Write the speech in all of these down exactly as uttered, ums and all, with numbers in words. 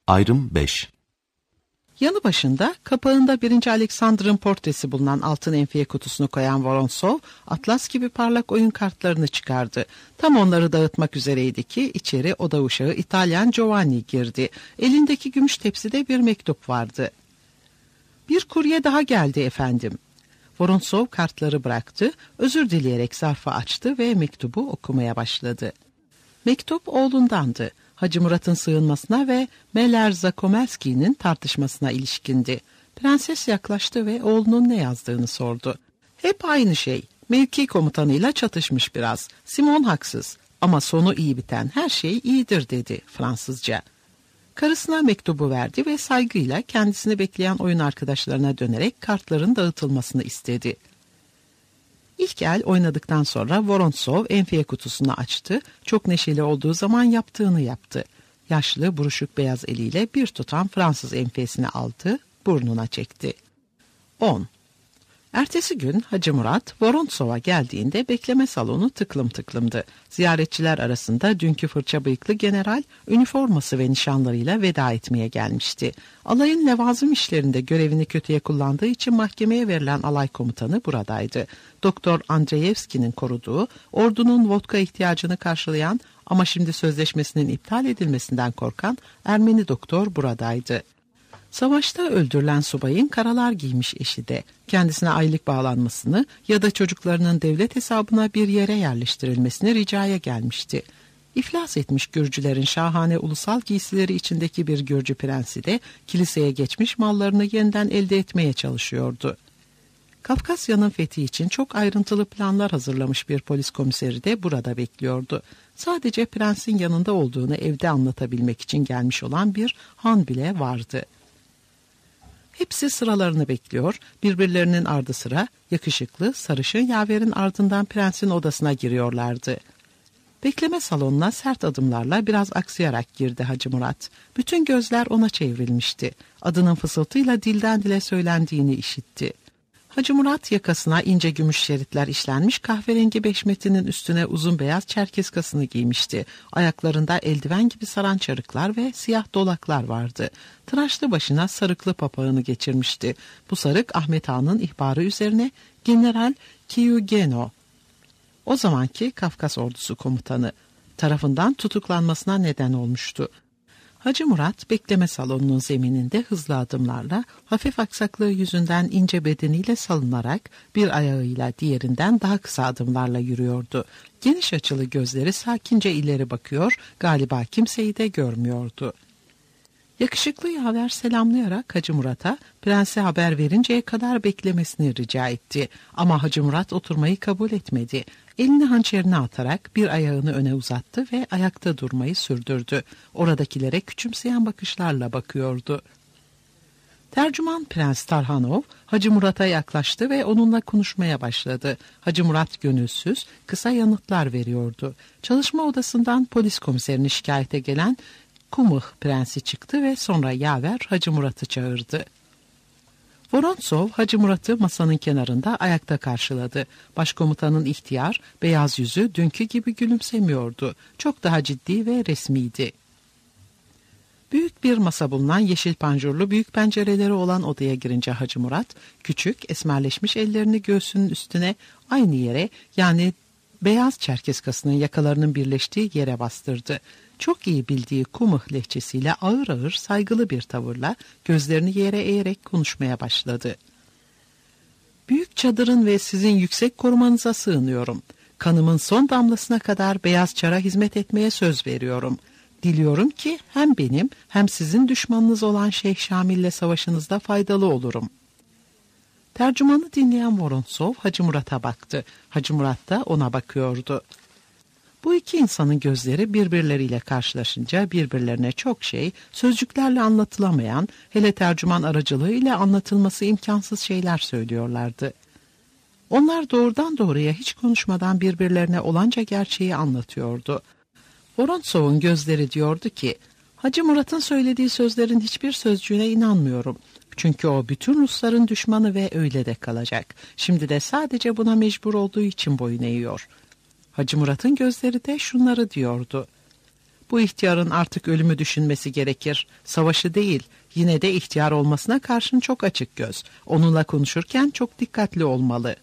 Ayrım beş. Yanı başında kapağında birinci Alexander'ın portresi bulunan altın enfiye kutusunu koyan Vorontsov, atlas gibi parlak oyun kartlarını çıkardı. Tam onları dağıtmak üzereydi ki içeri oda uşağı İtalyan Giovanni girdi. Elindeki gümüş tepside bir mektup vardı. "Bir kurye daha geldi efendim." Vorontsov kartları bıraktı, özür dileyerek zarfı açtı ve mektubu okumaya başladı. Mektup oğlundandı. Hacı Murat'ın sığınmasına ve Meller Zakomelski'nin tartışmasına ilişkindi. Prenses yaklaştı ve oğlunun ne yazdığını sordu. "Hep aynı şey. Mevki komutanıyla çatışmış biraz. Simon haksız ama sonu iyi biten her şey iyidir," dedi Fransızca. Karısına mektubu verdi ve saygıyla kendisini bekleyen oyun arkadaşlarına dönerek kartların dağıtılmasını istedi. İlk el oynadıktan sonra Vorontsov enfiye kutusunu açtı. Çok neşeli olduğu zaman yaptığını yaptı. Yaşlı, buruşuk beyaz eliyle bir tutam Fransız enfiyesini aldı, burnuna çekti. on. Ertesi gün Hacı Murat, Vorontsov'a geldiğinde bekleme salonu tıklım tıklımdı. Ziyaretçiler arasında dünkü fırça bıyıklı general, üniforması ve nişanlarıyla veda etmeye gelmişti. Alayın levazım işlerinde görevini kötüye kullandığı için mahkemeye verilen alay komutanı buradaydı. Doktor Andreyevski'nin koruduğu, ordunun vodka ihtiyacını karşılayan ama şimdi sözleşmesinin iptal edilmesinden korkan Ermeni doktor buradaydı. Savaşta öldürülen subayın karalar giymiş eşi de kendisine aylık bağlanmasını ya da çocuklarının devlet hesabına bir yere yerleştirilmesini ricaya gelmişti. İflas etmiş Gürcülerin şahane ulusal giysileri içindeki bir Gürcü prensi de kiliseye geçmiş mallarını yeniden elde etmeye çalışıyordu. Kafkasya'nın fethi için çok ayrıntılı planlar hazırlamış bir polis komiseri de burada bekliyordu. Sadece prensin yanında olduğunu evde anlatabilmek için gelmiş olan bir han bile vardı. Hepsi sıralarını bekliyor, birbirlerinin ardı sıra yakışıklı, sarışın yaverin ardından prensin odasına giriyorlardı. Bekleme salonuna sert adımlarla biraz aksayarak girdi Hacı Murat. Bütün gözler ona çevrilmişti. Adının fısıltıyla dilden dile söylendiğini işitti. Hacı Murat yakasına ince gümüş şeritler işlenmiş kahverengi beşmetinin üstüne uzun beyaz çerkeskasını giymişti. Ayaklarında eldiven gibi saran çarıklar ve siyah dolaklar vardı. Tıraşlı başına sarıklı papağını geçirmişti. Bu sarık Ahmet Ağa'nın ihbarı üzerine General Kiyugeno, o zamanki Kafkas ordusu komutanı, tarafından tutuklanmasına neden olmuştu. Hacı Murat bekleme salonunun zemininde hızlı adımlarla, hafif aksaklığı yüzünden ince bedeniyle salınarak bir ayağıyla diğerinden daha kısa adımlarla yürüyordu. Geniş açılı gözleri sakince ileri bakıyor, galiba kimseyi de görmüyordu. Yakışıklı yaver selamlayarak Hacı Murat'a prense haber verinceye kadar beklemesini rica etti. Ama Hacı Murat oturmayı kabul etmedi. Elini hançerine atarak bir ayağını öne uzattı ve ayakta durmayı sürdürdü. Oradakilere küçümseyen bakışlarla bakıyordu. Tercüman Prens Tarhanov Hacı Murat'a yaklaştı ve onunla konuşmaya başladı. Hacı Murat gönülsüz, kısa yanıtlar veriyordu. Çalışma odasından polis komiserini şikayete gelen Kumıh prensi çıktı ve sonra yaver Hacı Murat'ı çağırdı. Vorontsov Hacı Murat'ı masanın kenarında ayakta karşıladı. Başkomutanın ihtiyar, beyaz yüzü dünkü gibi gülümsemiyordu. Çok daha ciddi ve resmiydi. Büyük bir masa bulunan yeşil panjurlu büyük pencereleri olan odaya girince Hacı Murat, küçük, esmerleşmiş ellerini göğsünün üstüne aynı yere, yani beyaz çerkeskasının yakalarının birleştiği yere bastırdı. Çok iyi bildiği Kumıh lehçesiyle ağır ağır saygılı bir tavırla gözlerini yere eğerek konuşmaya başladı. "Büyük çadırın ve sizin yüksek korumanıza sığınıyorum. Kanımın son damlasına kadar Beyaz Çar'a hizmet etmeye söz veriyorum. Diliyorum ki hem benim hem sizin düşmanınız olan Şeyh Şamil'le savaşınızda faydalı olurum." Tercümanı dinleyen Vorontsov Hacı Murat'a baktı. Hacı Murat da ona bakıyordu. Bu iki insanın gözleri birbirleriyle karşılaşınca birbirlerine çok şey, sözcüklerle anlatılamayan, hele tercüman aracılığıyla anlatılması imkansız şeyler söylüyorlardı. Onlar doğrudan doğruya hiç konuşmadan birbirlerine olanca gerçeği anlatıyordu. Vorontsov'un gözleri diyordu ki, Hacı Murat'ın söylediği sözlerin hiçbir sözcüğüne inanmıyorum. Çünkü o bütün Rusların düşmanı ve öyle de kalacak. Şimdi de sadece buna mecbur olduğu için boyun eğiyor. Hacı Murat'ın gözleri de şunları diyordu. Bu ihtiyarın artık ölümü düşünmesi gerekir. Savaşı değil, yine de ihtiyar olmasına karşın çok açık göz. Onunla konuşurken çok dikkatli olmalı.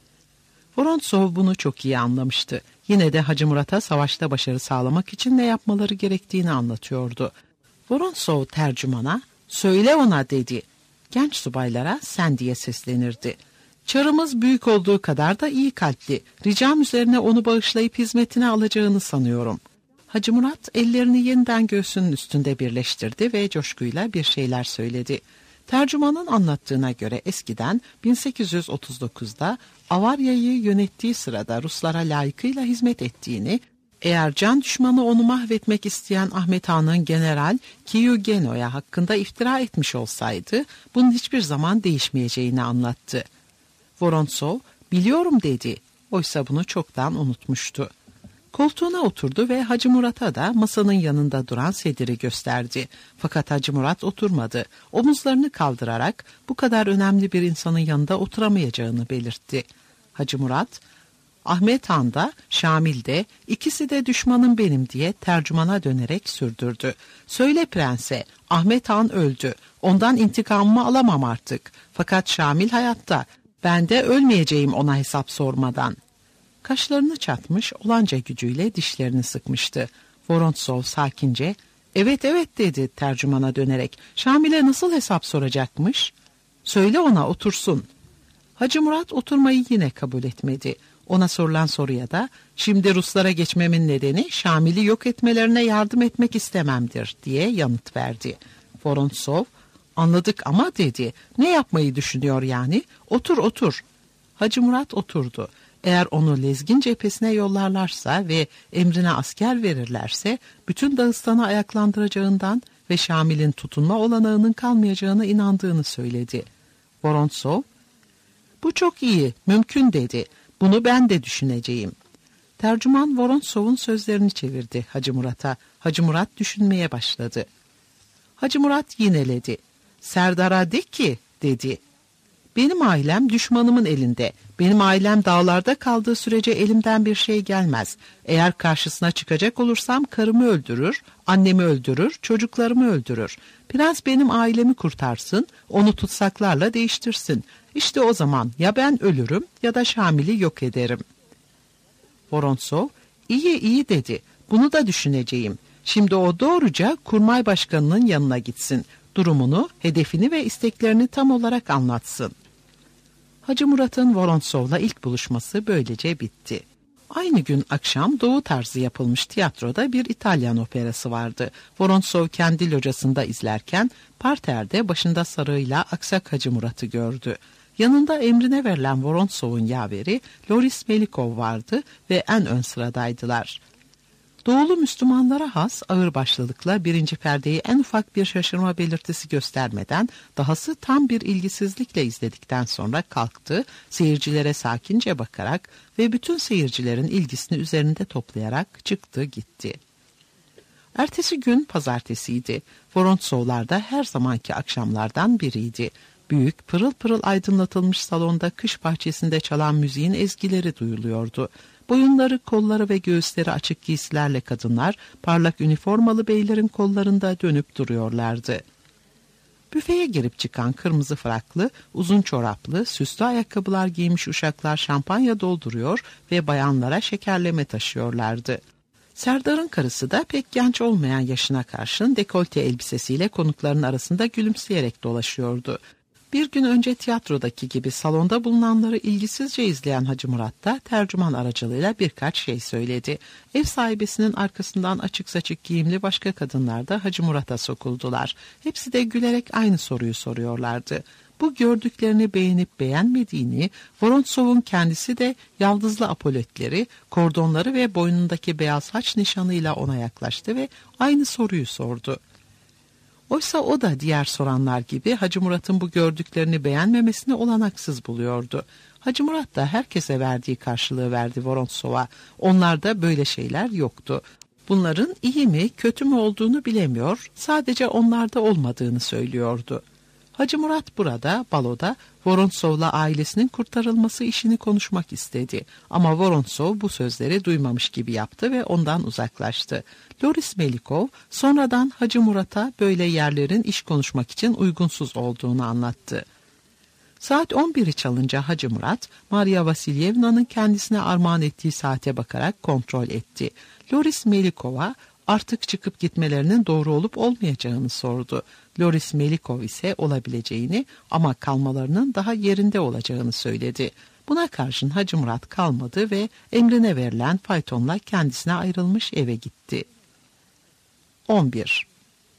Vorontsov bunu çok iyi anlamıştı. Yine de Hacı Murat'a savaşta başarı sağlamak için ne yapmaları gerektiğini anlatıyordu. Vorontsov tercümana, "Söyle ona" dedi. Genç subaylara sen diye seslenirdi. "Çarımız büyük olduğu kadar da iyi kalpli. Ricam üzerine onu bağışlayıp hizmetine alacağını sanıyorum." Hacı Murat ellerini yeniden göğsünün üstünde birleştirdi ve coşkuyla bir şeyler söyledi. Tercümanın anlattığına göre eskiden bin sekiz yüz otuz dokuzda Avarya'yı yönettiği sırada Ruslara layıkıyla hizmet ettiğini, eğer can düşmanı onu mahvetmek isteyen Ahmet Han'ın General Kiyugeno'ya hakkında iftira etmiş olsaydı bunun hiçbir zaman değişmeyeceğini anlattı. Vorontsov, "Biliyorum" dedi. Oysa bunu çoktan unutmuştu. Koltuğuna oturdu ve Hacı Murat'a da masanın yanında duran sediri gösterdi. Fakat Hacı Murat oturmadı. Omuzlarını kaldırarak bu kadar önemli bir insanın yanında oturamayacağını belirtti. Hacı Murat, "Ahmet Han da, Şamil de, ikisi de düşmanım benim" diye tercümana dönerek sürdürdü. "Söyle prense, Ahmet Han öldü. Ondan intikamımı alamam artık. Fakat Şamil hayatta. Ben de ölmeyeceğim ona hesap sormadan." Kaşlarını çatmış, olanca gücüyle dişlerini sıkmıştı. Vorontsov sakince, "Evet evet" dedi tercümana dönerek. "Şamil'e nasıl hesap soracakmış?" "Söyle ona otursun." Hacı Murat oturmayı yine kabul etmedi. Ona sorulan soruya da, "Şimdi Ruslara geçmemin nedeni Şamil'i yok etmelerine yardım etmek istememdir" diye yanıt verdi. Vorontsov, "Anladık ama" dedi. "Ne yapmayı düşünüyor yani? Otur otur." Hacı Murat oturdu. Eğer onu Lezgin cephesine yollarlarsa ve emrine asker verirlerse bütün Dağıstan'ı ayaklandıracağından ve Şamil'in tutunma olanağının kalmayacağına inandığını söyledi. Vorontsov, "Bu çok iyi, mümkün" dedi. "Bunu ben de düşüneceğim." Tercüman Vorontsov'un sözlerini çevirdi Hacı Murat'a. Hacı Murat düşünmeye başladı. Hacı Murat yineledi. "Serdar'a de ki" dedi. "Benim ailem düşmanımın elinde. Benim ailem dağlarda kaldığı sürece elimden bir şey gelmez. Eğer karşısına çıkacak olursam karımı öldürür, annemi öldürür, çocuklarımı öldürür. Prens benim ailemi kurtarsın, onu tutsaklarla değiştirsin. İşte o zaman ya ben ölürüm ya da Şamil'i yok ederim." Vorontsov, "İyi iyi" dedi. "Bunu da düşüneceğim. Şimdi o doğruca kurmay başkanının yanına gitsin. Durumunu, hedefini ve isteklerini tam olarak anlatsın." Hacı Murat'ın Vorontsov'la ilk buluşması böylece bitti. Aynı gün akşam Doğu tarzı yapılmış tiyatroda bir İtalyan operası vardı. Vorontsov kendi locasında izlerken parterde başında sarığıyla aksak Hacı Murat'ı gördü. Yanında emrine verilen Vorontsov'un yaveri Loris Melikov vardı ve en ön sıradaydılar. Doğulu Müslümanlara has ağırbaşlılıkla birinci perdeyi en ufak bir şaşırma belirtisi göstermeden, dahası tam bir ilgisizlikle izledikten sonra kalktı, seyircilere sakince bakarak ve bütün seyircilerin ilgisini üzerinde toplayarak çıktı gitti. Ertesi gün pazartesiydi. Vorontsovlar da her zamanki akşamlardan biriydi. Büyük, pırıl pırıl aydınlatılmış salonda kış bahçesinde çalan müziğin ezgileri duyuluyordu. Boyunları, kolları ve göğüsleri açık giysilerle kadınlar, parlak üniformalı beylerin kollarında dönüp duruyorlardı. Büfeye girip çıkan kırmızı fraklı, uzun çoraplı, süslü ayakkabılar giymiş uşaklar şampanya dolduruyor ve bayanlara şekerleme taşıyorlardı. Serdar'ın karısı da pek genç olmayan yaşına karşın dekolte elbisesiyle konukların arasında gülümseyerek dolaşıyordu. Bir gün önce tiyatrodaki gibi salonda bulunanları ilgisizce izleyen Hacı Murat da tercüman aracılığıyla birkaç şey söyledi. Ev sahibesinin arkasından açık saçık giyimli başka kadınlar da Hacı Murat'a sokuldular. Hepsi de gülerek aynı soruyu soruyorlardı. Bu gördüklerini beğenip beğenmediğini, Vorontsov'un kendisi de yaldızlı apoletleri, kordonları ve boynundaki beyaz haç nişanıyla ona yaklaştı ve aynı soruyu sordu. Oysa o da diğer soranlar gibi Hacı Murat'ın bu gördüklerini beğenmemesini olanaksız buluyordu. Hacı Murat da herkese verdiği karşılığı verdi Vorontsov'a. Onlarda böyle şeyler yoktu. Bunların iyi mi kötü mü olduğunu bilemiyor, sadece onlarda olmadığını söylüyordu. Hacı Murat burada, baloda Vorontsov'la ailesinin kurtarılması işini konuşmak istedi. Ama Vorontsov bu sözleri duymamış gibi yaptı ve ondan uzaklaştı. Loris Melikov sonradan Hacı Murat'a böyle yerlerin iş konuşmak için uygunsuz olduğunu anlattı. Saat on biri çalınca Hacı Murat, Maria Vasilyevna'nın kendisine armağan ettiği saate bakarak kontrol etti. Loris Melikov'a artık çıkıp gitmelerinin doğru olup olmayacağını sordu. Loris Melikov ise olabileceğini ama kalmalarının daha yerinde olacağını söyledi. Buna karşın Hacı Murat kalmadı ve emrine verilen faytonla kendisine ayrılmış eve gitti. on bir.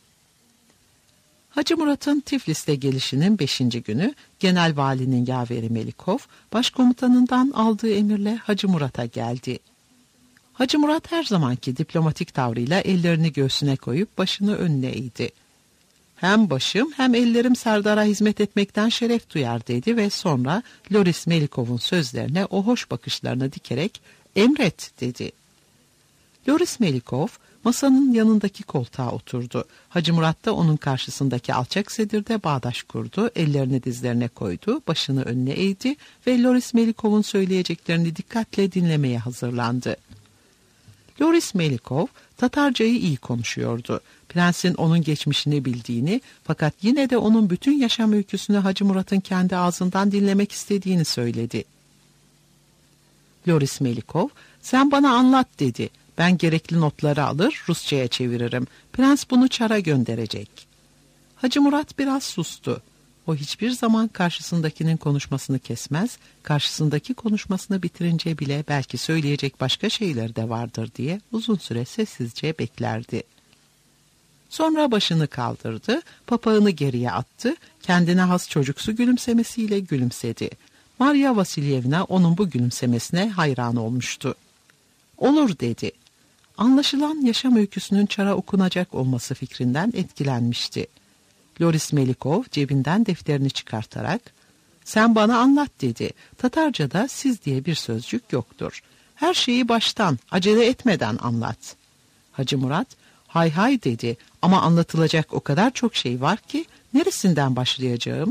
Hacı Murat'ın Tiflis'te gelişinin beşinci günü Genel Valinin yaveri Melikov, başkomutanından aldığı emirle Hacı Murat'a geldi. Hacı Murat her zamanki diplomatik tavrıyla ellerini göğsüne koyup başını önüne eğdi. Hem başım hem ellerim Serdar'a hizmet etmekten şeref duyar dedi ve sonra Loris Melikov'un sözlerine o hoş bakışlarını dikerek emret dedi. Loris Melikov masanın yanındaki koltuğa oturdu. Hacı Murat da onun karşısındaki alçak sedirde bağdaş kurdu, ellerini dizlerine koydu, başını önüne eğdi ve Loris Melikov'un söyleyeceklerini dikkatle dinlemeye hazırlandı. Loris Melikov, Tatarcayı iyi konuşuyordu. Prensin onun geçmişini bildiğini fakat yine de onun bütün yaşam öyküsünü Hacı Murat'ın kendi ağzından dinlemek istediğini söyledi. Loris Melikov, sen bana anlat dedi. Ben gerekli notları alır, Rusça'ya çeviririm. Prens bunu Çar'a gönderecek. Hacı Murat biraz sustu. O hiçbir zaman karşısındakinin konuşmasını kesmez, karşısındaki konuşmasını bitirince bile belki söyleyecek başka şeyler de vardır diye uzun süre sessizce beklerdi. Sonra başını kaldırdı, papağını geriye attı, kendine has çocuksu gülümsemesiyle gülümsedi. Maria Vasilyevna onun bu gülümsemesine hayran olmuştu. Olur dedi. Anlaşılan yaşam öyküsünün Çar'a okunacak olması fikrinden etkilenmişti. Loris Melikov cebinden defterini çıkartarak, sen bana anlat dedi. Tatarca'da siz diye bir sözcük yoktur. Her şeyi baştan, acele etmeden anlat. Hacı Murat, hay hay dedi ama anlatılacak o kadar çok şey var ki neresinden başlayacağım?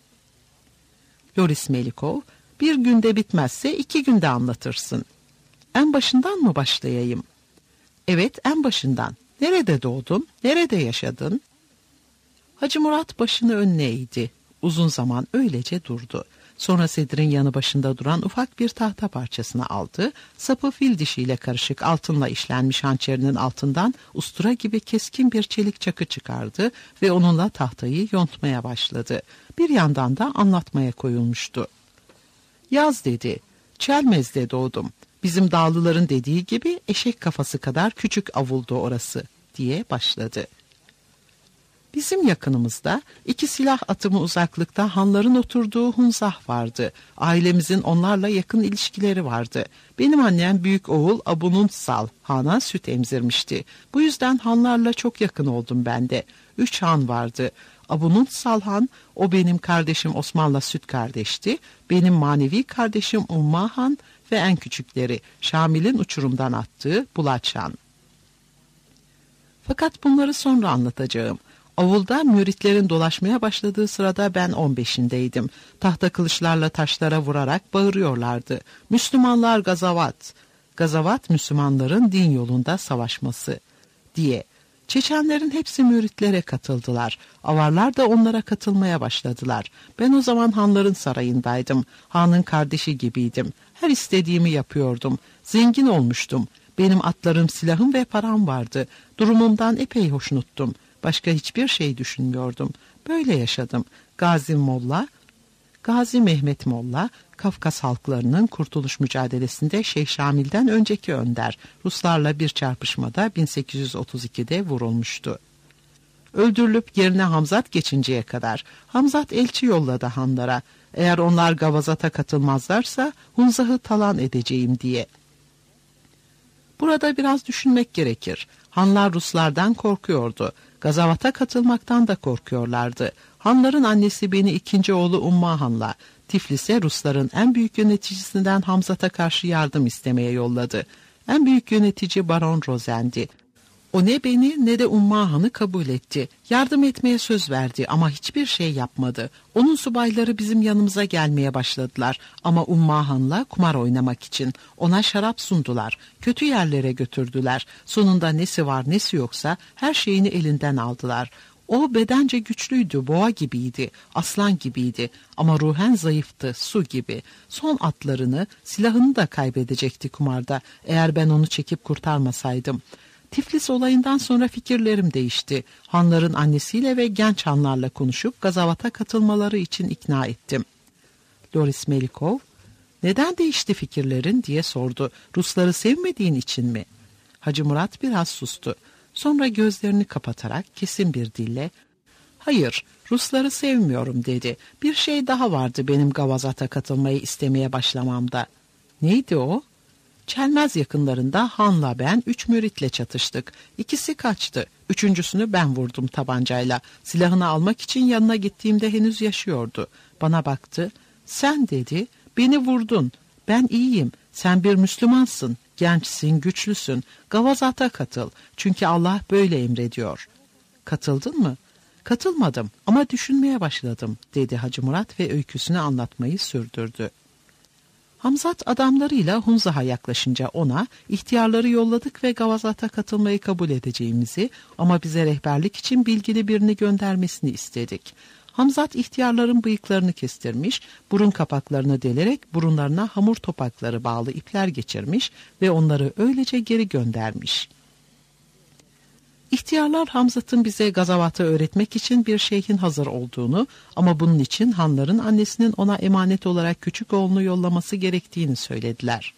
Loris Melikov, bir günde bitmezse iki günde anlatırsın. En başından mı başlayayım? Evet, en başından. Nerede doğdun, nerede yaşadın? Hacı Murat başını önüne eğdi. Uzun zaman öylece durdu. Sonra sedirin yanı başında duran ufak bir tahta parçasını aldı. Sapı fil dişiyle karışık altınla işlenmiş hançerinin altından ustura gibi keskin bir çelik çakı çıkardı ve onunla tahtayı yontmaya başladı. Bir yandan da anlatmaya koyulmuştu. Yaz dedi. Çelmez'de doğdum. Bizim dağlıların dediği gibi eşek kafası kadar küçük avuldu orası diye başladı. Bizim yakınımızda iki silah atımı uzaklıkta hanların oturduğu hunzah vardı. Ailemizin onlarla yakın ilişkileri vardı. Benim annem büyük oğul Abununtsal hana süt emzirmişti. Bu yüzden hanlarla çok yakın oldum ben de. Üç han vardı. Abununtsal han, o benim kardeşim Osman'la süt kardeşti. Benim manevi kardeşim Umma han ve en küçükleri Şamil'in uçurumdan attığı Bulaç han. Fakat bunları sonra anlatacağım. Avulda müritlerin dolaşmaya başladığı sırada ben on beşindeydim. Tahta kılıçlarla taşlara vurarak bağırıyorlardı. Müslümanlar gazavat. Gazavat Müslümanların din yolunda savaşması diye. Çeçenlerin hepsi müritlere katıldılar. Avarlar da onlara katılmaya başladılar. Ben o zaman hanların sarayındaydım. Hanın kardeşi gibiydim. Her istediğimi yapıyordum. Zengin olmuştum. Benim atlarım, silahım ve param vardı. Durumumdan epey hoşnuttum. Başka hiçbir şey düşünmüyordum. Böyle yaşadım. Gazi Molla, Gazi Mehmet Molla, Kafkas halklarının kurtuluş mücadelesinde Şeyh Şamil'den önceki önder, Ruslarla bir çarpışmada bin sekiz yüz otuz ikide vurulmuştu. Öldürülüp yerine Hamzat geçinceye kadar Hamzat elçi yolladı hanlara. Eğer onlar Gavazat'a katılmazlarsa Hunzah'ı talan edeceğim diye. Burada biraz düşünmek gerekir. Hanlar Ruslardan korkuyordu. Gazavat'a katılmaktan da korkuyorlardı. Hanların annesi beni ikinci oğlu Umma Han'la Tiflis'e Rusların en büyük yöneticisinden Hamzat'a karşı yardım istemeye yolladı. En büyük yönetici Baron Rosen'di. O ne beni ne de Ummahan'ı kabul etti. Yardım etmeye söz verdi ama hiçbir şey yapmadı. Onun subayları bizim yanımıza gelmeye başladılar ama Ummahan'la kumar oynamak için. Ona şarap sundular. Kötü yerlere götürdüler. Sonunda nesi var nesi yoksa her şeyini elinden aldılar. O bedence güçlüydü, boğa gibiydi, aslan gibiydi ama ruhen zayıftı, su gibi. Son atlarını, silahını da kaybedecekti kumarda eğer ben onu çekip kurtarmasaydım. Tiflis olayından sonra fikirlerim değişti. Hanların annesiyle ve genç hanlarla konuşup Gazavata katılmaları için ikna ettim. Loris Melikov, "Neden değişti fikirlerin?" diye sordu. "Rusları sevmediğin için mi?" Hacı Murat biraz sustu. Sonra gözlerini kapatarak kesin bir dille, "Hayır, Rusları sevmiyorum," dedi. "Bir şey daha vardı benim Gavazat'a katılmayı istemeye başlamamda." "Neydi o?" "Çelmez yakınlarında Han'la ben üç müritle çatıştık. İkisi kaçtı. Üçüncüsünü ben vurdum tabancayla. Silahını almak için yanına gittiğimde henüz yaşıyordu. Bana baktı. 'Sen,' dedi, 'beni vurdun. Ben iyiyim. Sen bir Müslümansın. Gençsin, güçlüsün. Gavazat'a katıl. Çünkü Allah böyle emrediyor.'" "Katıldın mı?" "Katılmadım ama düşünmeye başladım," dedi Hacı Murat ve öyküsünü anlatmayı sürdürdü. Hamzat adamlarıyla Hunzah'a yaklaşınca ona, "İhtiyarları yolladık ve Gavazat'a katılmayı kabul edeceğimizi ama bize rehberlik için bilgili birini göndermesini istedik." Hamzat ihtiyarların bıyıklarını kestirmiş, burun kapaklarını delerek burunlarına hamur topakları bağlı ipler geçirmiş ve onları öylece geri göndermiş. İhtiyarlar Hamzat'ın bize Gazavat'ı öğretmek için bir şeyhin hazır olduğunu ama bunun için hanların annesinin ona emanet olarak küçük oğlunu yollaması gerektiğini söylediler.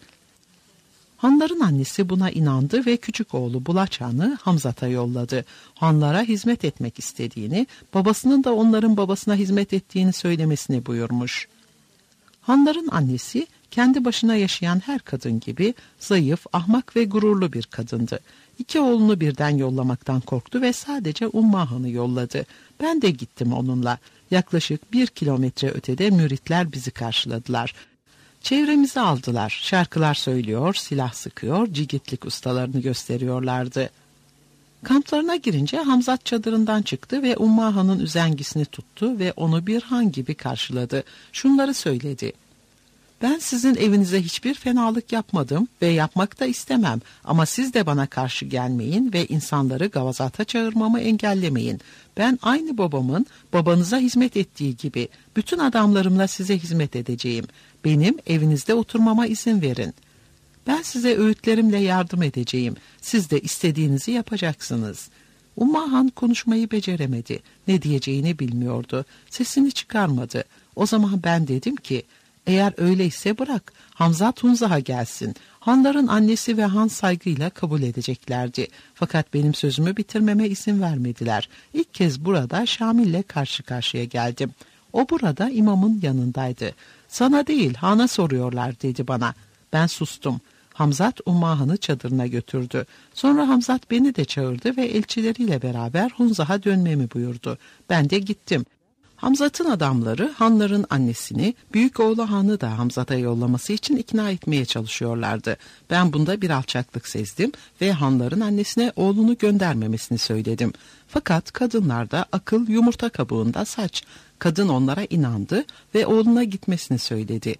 Hanların annesi buna inandı ve küçük oğlu Bulaçan'ı Hamzat'a yolladı. Hanlara hizmet etmek istediğini, babasının da onların babasına hizmet ettiğini söylemesini buyurmuş. Hanların annesi kendi başına yaşayan her kadın gibi zayıf, ahmak ve gururlu bir kadındı. İki oğlunu birden yollamaktan korktu ve sadece Ummahan'ı yolladı. Ben de gittim onunla. Yaklaşık bir kilometre ötede müritler bizi karşıladılar. Çevremizi aldılar. Şarkılar söylüyor, silah sıkıyor, cigitlik ustalarını gösteriyorlardı. Kamplarına girince Hamzat çadırından çıktı ve Ummahan'ın üzengisini tuttu ve onu bir han gibi karşıladı. Şunları söyledi: "Ben sizin evinize hiçbir fenalık yapmadım ve yapmak da istemem ama siz de bana karşı gelmeyin ve insanları Gavazat'a çağırmamı engellemeyin. Ben aynı babamın babanıza hizmet ettiği gibi bütün adamlarımla size hizmet edeceğim. Benim evinizde oturmama izin verin. Ben size öğütlerimle yardım edeceğim. Siz de istediğinizi yapacaksınız." Ummahan konuşmayı beceremedi. Ne diyeceğini bilmiyordu. Sesini çıkarmadı. O zaman ben dedim ki, "Eğer öyleyse bırak, Hamzat Hunzah'a gelsin." Hanların annesi ve han saygıyla kabul edeceklerdi. Fakat benim sözümü bitirmeme izin vermediler. İlk kez burada Şamil'le karşı karşıya geldim. O burada imamın yanındaydı. "Sana değil, hana soruyorlar," dedi bana. Ben sustum. Hamzat Ummahan'ı çadırına götürdü. Sonra Hamzat beni de çağırdı ve elçileriyle beraber Hunzah'a dönmemi buyurdu. Ben de gittim. Hamzat'ın adamları hanların annesini, büyük oğlu Han'ı da Hamzat'a yollaması için ikna etmeye çalışıyorlardı. Ben bunda bir alçaklık sezdim ve hanların annesine oğlunu göndermemesini söyledim. Fakat kadınlarda akıl yumurta kabuğunda saç. Kadın onlara inandı ve oğluna gitmesini söyledi.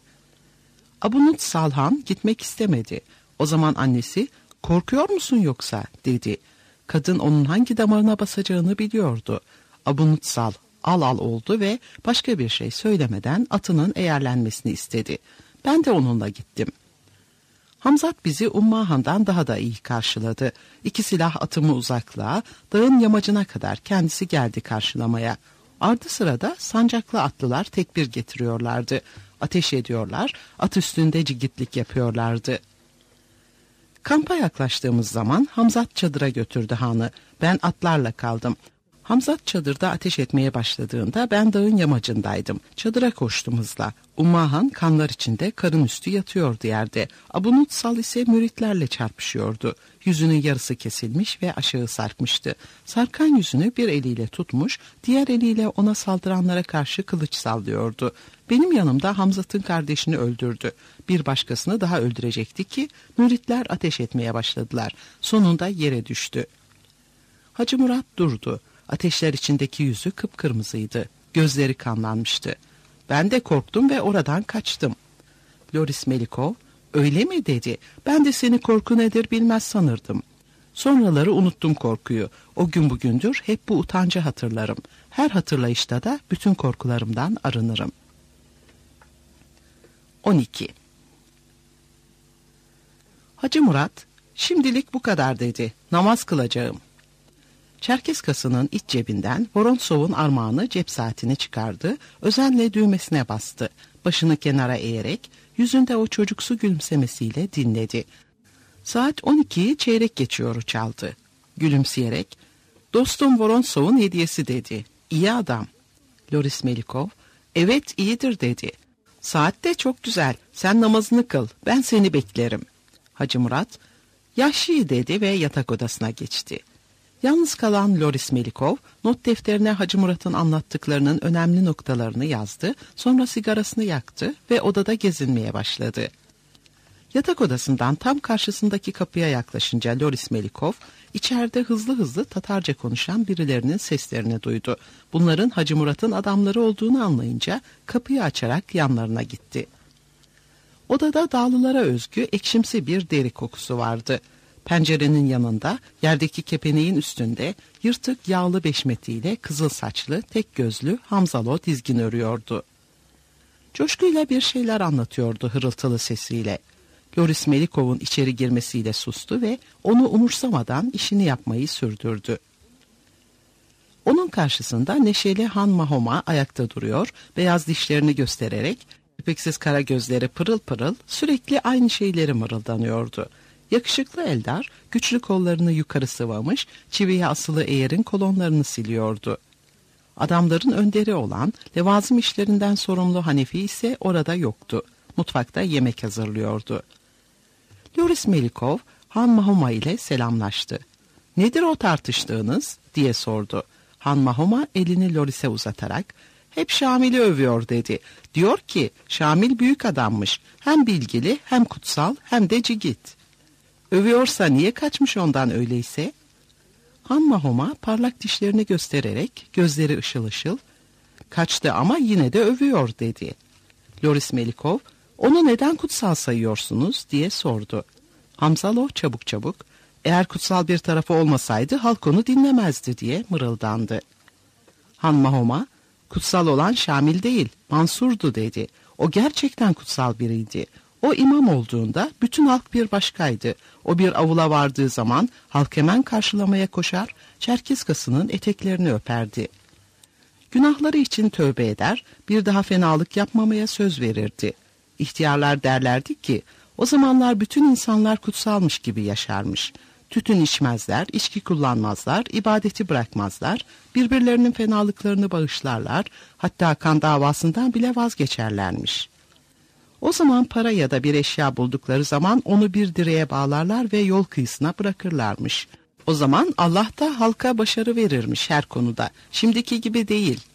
Abunut Salhan gitmek istemedi. O zaman annesi, "Korkuyor musun yoksa?" dedi. Kadın onun hangi damarına basacağını biliyordu. Abunut Sal al al oldu ve başka bir şey söylemeden atının eğerlenmesini istedi. Ben de onunla gittim. Hamzat bizi Ummahan'dan daha da iyi karşıladı. İki silah atımı uzaklığa, dağın yamacına kadar kendisi geldi karşılamaya. Ardı sırada sancaklı atlılar tekbir getiriyorlardı. Ateş ediyorlar, at üstünde cigitlik yapıyorlardı. Kampa yaklaştığımız zaman Hamzat çadıra götürdü hanı. Ben atlarla kaldım. Hamzat çadırda ateş etmeye başladığında ben dağın yamacındaydım. Çadıra koştum hızla. Ummahan kanlar içinde karın üstü yatıyordu yerde. Abunut Sal ise müritlerle çarpışıyordu. Yüzünün yarısı kesilmiş ve aşağı sarkmıştı. Sarkan yüzünü bir eliyle tutmuş, diğer eliyle ona saldıranlara karşı kılıç sallıyordu. Benim yanımda Hamzat'ın kardeşini öldürdü. Bir başkasını daha öldürecekti ki müritler ateş etmeye başladılar. Sonunda yere düştü. Hacı Murat durdu. Ateşler içindeki yüzü kıpkırmızıydı. Gözleri kanlanmıştı. Ben de korktum ve oradan kaçtım. Loris Melikov, öyle mi dedi. Ben de seni korku nedir bilmez sanırdım. Sonraları unuttum korkuyu. O gün bugündür hep bu utancı hatırlarım. Her hatırlayışta da bütün korkularımdan arınırım. on iki. Hacı Murat, şimdilik bu kadar dedi. Namaz kılacağım. Çerkeskasının iç cebinden Vorontsov'un armağanı cep saatini çıkardı, özenle düğmesine bastı. Başını kenara eğerek, yüzünde o çocuksu gülümsemesiyle dinledi. Saat on ikiyi çeyrek geçiyoru çaldı. Gülümseyerek, dostum Vorontsov'un hediyesi dedi. İyi adam. Loris Melikov, evet iyidir dedi. Saat de çok güzel, sen namazını kıl, ben seni beklerim. Hacı Murat, yaşlı dedi ve yatak odasına geçti. Yalnız kalan Loris Melikov, not defterine Hacı Murat'ın anlattıklarının önemli noktalarını yazdı, sonra sigarasını yaktı ve odada gezinmeye başladı. Yatak odasından tam karşısındaki kapıya yaklaşınca Loris Melikov, içeride hızlı hızlı Tatarca konuşan birilerinin seslerini duydu. Bunların Hacı Murat'ın adamları olduğunu anlayınca kapıyı açarak yanlarına gitti. Odada dağlılara özgü ekşimsi bir deri kokusu vardı. Pencerenin yanında, yerdeki kepeneğin üstünde yırtık yağlı beşmetiyle kızıl saçlı, tek gözlü Hamzalo dizgin örüyordu. Coşkuyla bir şeyler anlatıyordu hırıltılı sesiyle. Loris Melikov'un içeri girmesiyle sustu ve onu umursamadan işini yapmayı sürdürdü. Onun karşısında neşeli Han Mahoma ayakta duruyor, beyaz dişlerini göstererek, ipeksiz kara gözleri pırıl pırıl sürekli aynı şeyleri mırıldanıyordu. Yakışıklı Eldar, güçlü kollarını yukarı sıvamış, çiviye asılı eğerin kolonlarını siliyordu. Adamların önderi olan, levazım işlerinden sorumlu Hanefi ise orada yoktu. Mutfakta yemek hazırlıyordu. Loris Melikov, Han Mahoma ile selamlaştı. "Nedir o tartıştığınız?" diye sordu. Han Mahoma elini Loris'e uzatarak, "Hep Şamil'i övüyor" dedi. "Diyor ki Şamil büyük adammış. Hem bilgili, hem kutsal, hem de cigit." "Övüyorsa niye kaçmış ondan öyleyse?" Han Mahoma parlak dişlerini göstererek, gözleri ışıl ışıl, "Kaçtı ama yine de övüyor" dedi. Loris Melikov, "Onu neden kutsal sayıyorsunuz?" diye sordu. Hamzalo çabuk çabuk, "Eğer kutsal bir tarafı olmasaydı halk onu dinlemezdi" diye mırıldandı. Han Mahoma, "Kutsal olan Şamil değil, Mansur'du" dedi. "O gerçekten kutsal biriydi. O imam olduğunda bütün halk bir başkaydı. O bir avula vardığı zaman halk hemen karşılamaya koşar, Çerkeskasının eteklerini öperdi. Günahları için tövbe eder, bir daha fenalık yapmamaya söz verirdi. İhtiyarlar derlerdi ki, o zamanlar bütün insanlar kutsalmış gibi yaşarmış. Tütün içmezler, içki kullanmazlar, ibadeti bırakmazlar, birbirlerinin fenalıklarını bağışlarlar, hatta kan davasından bile vazgeçerlermiş. O zaman para ya da bir eşya buldukları zaman onu bir direğe bağlarlar ve yol kıyısına bırakırlarmış. O zaman Allah da halka başarı verirmiş her konuda. Şimdiki gibi değil.